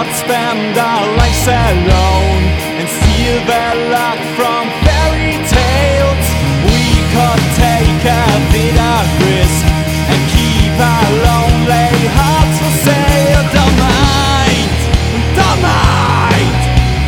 can't spend our lives alone and steal their luck from fairy tales. We could take a bit of risk and keep our lonely hearts for sale. The mind, the mind.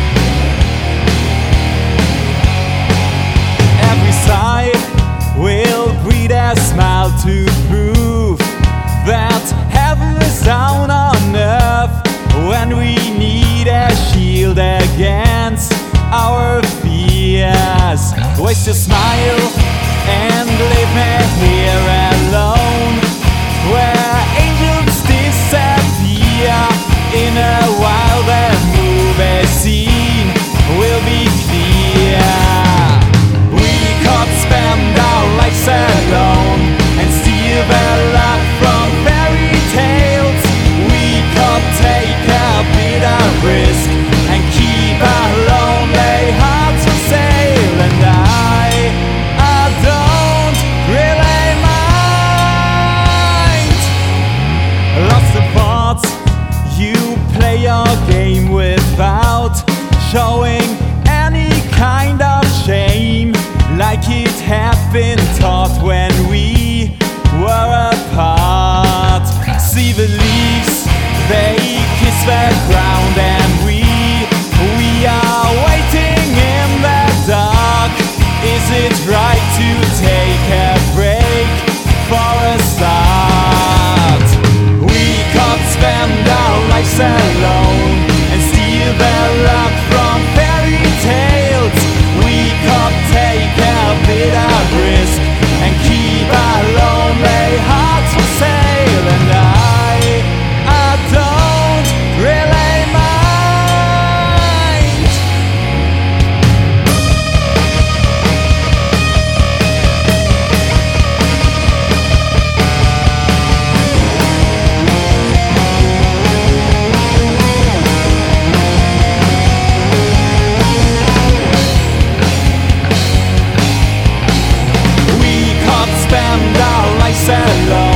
Every side will breed a smile to prove that heaven is down on earth when we need a shield against our fears. Waste your smile and leave me here alone, where angels disappear. In a while the movie scene will be clear. We could spend our lives alone and steal their luck from fairy tales. We could take a bit of risk and keep our lonely hearts for sale. And I don't really mind. Lost in thoughts, you play your game without showing any kind of shame, like it had been taught when we were apart. See the leaves, they kiss the ground, and we are waiting in the dark. Is it right to take a break for a start? We could spend our lives alone and steal their luck from fairy tales. We could take a bit of risk and keep our lonely hearts for sale. And I don't really mind. We could spend our lives alone